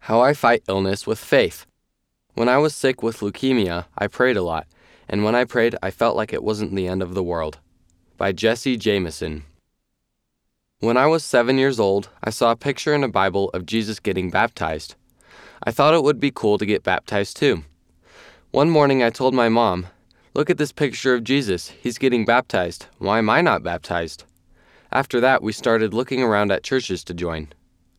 How I Fight Illness with Faith. When I was sick with leukemia, I prayed a lot, and when I prayed, I felt like it wasn't the end of the world. By Jesse Jameson. When I was 7 years old, I saw a picture in a Bible of Jesus getting baptized. I thought it would be cool to get baptized too. One morning I told my mom, "Look at this picture of Jesus. He's getting baptized. Why am I not baptized?" After that, we started looking around at churches to join.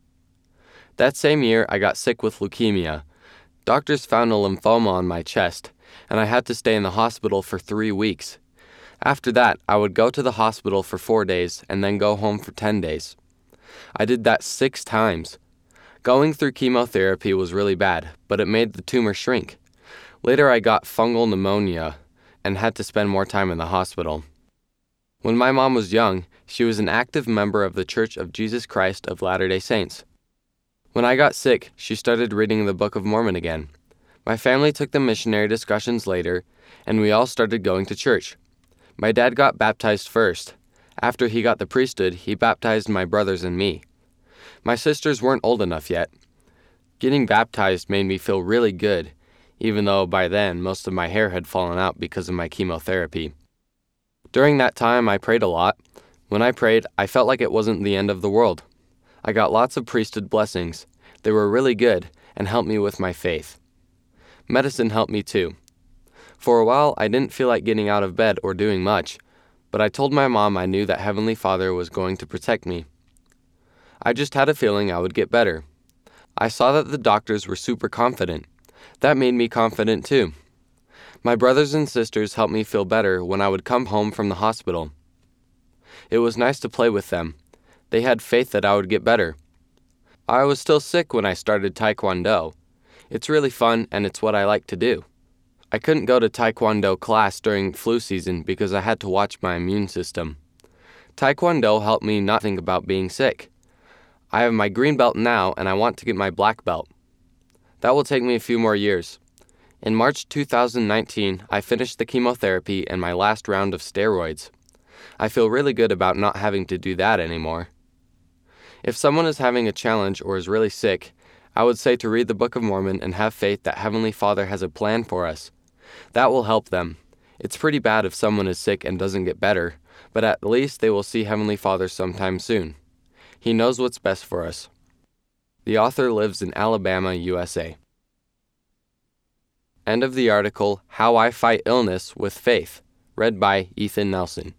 That same year, I got sick with leukemia. Doctors found a lymphoma on my chest, and I had to stay in the hospital for 3 weeks. After that, I would go to the hospital for 4 days and then go home for 10 days. I did that 6 times. Going through chemotherapy was really bad, but it made the tumor shrink. Later, I got fungal pneumonia and had to spend more time in the hospital. When my mom was young, she was an active member of the Church of Jesus Christ of Latter-day Saints. When I got sick, she started reading the Book of Mormon again. My family took the missionary discussions later, and we all started going to church. My dad got baptized first. After he got the priesthood, he baptized my brothers and me. My sisters weren't old enough yet. Getting baptized made me feel really good, even though by then most of my hair had fallen out because of my chemotherapy. During that time, I prayed a lot. When I prayed, I felt like it wasn't the end of the world. I got lots of priesthood blessings. They were really good and helped me with my faith. Medicine helped me too. For a while, I didn't feel like getting out of bed or doing much, but I told my mom I knew that Heavenly Father was going to protect me. I just had a feeling I would get better. I saw that the doctors were super confident. That made me confident too. My brothers and sisters helped me feel better when I would come home from the hospital. It was nice to play with them. They had faith that I would get better. I was still sick when I started Taekwondo. It's really fun and it's what I like to do. I couldn't go to Taekwondo class during flu season because I had to watch my immune system. Taekwondo helped me not think about being sick. I have my green belt now and I want to get my black belt. That will take me a few more years. In March 2019, I finished the chemotherapy and my last round of steroids. I feel really good about not having to do that anymore. If someone is having a challenge or is really sick, I would say to read the Book of Mormon and have faith that Heavenly Father has a plan for us. That will help them. It's pretty bad if someone is sick and doesn't get better, but at least they will see Heavenly Father sometime soon. He knows what's best for us. The author lives in Alabama, USA. End of the article, How I Fight Illness with Faith, read by Ethan Nelson.